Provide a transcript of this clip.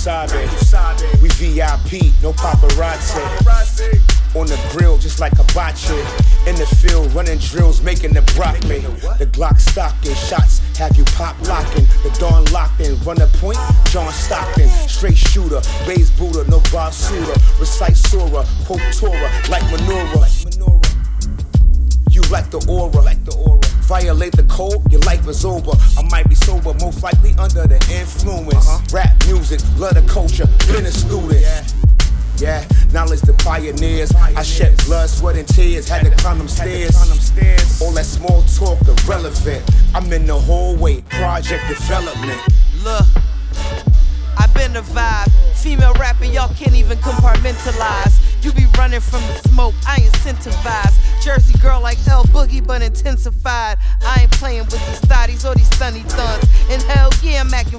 sabe. We VIP, no paparazzi. On the grill, just like a bache. In the field, running drills, making the broccoli. The Glock stocking, shots have you pop locking. The dawn locked in, run a point, John Stockton. Straight shooter, blaze Buddha, no basura. Recite surah, quote Torah, like menorah. You like the aura. Violate the code, your life is over. I might be sober, most likely under the influence. Rap music, love the culture, been a student. Yeah, knowledge the pioneers. I shed blood, sweat, and tears. Had to climb them stairs. All that small talk irrelevant. I'm in the hallway, project development. Look, I've been a vibe. Female rapper, y'all can't even compartmentalize. You be running from the smoke, I incentivize. Jersey girl like L Boogie, but intensified. I ain't playing with these thotties or these stunny thuns. And hell yeah, I'm acting